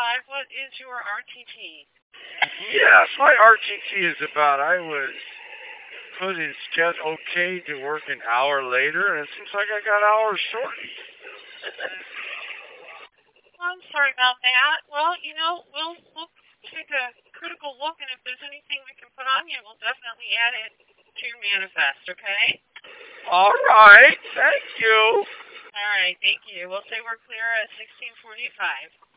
What is your RTT? Yes, my RTT is about I was put in schedule okay to work an hour later, and it seems like I got hours shortened. Well, I'm sorry about that. Well, we'll take a critical look, and if there's anything we can put on you, we'll definitely add it to your manifest, okay? All right, thank you. All right, thank you. We'll say we're clear at 16:45.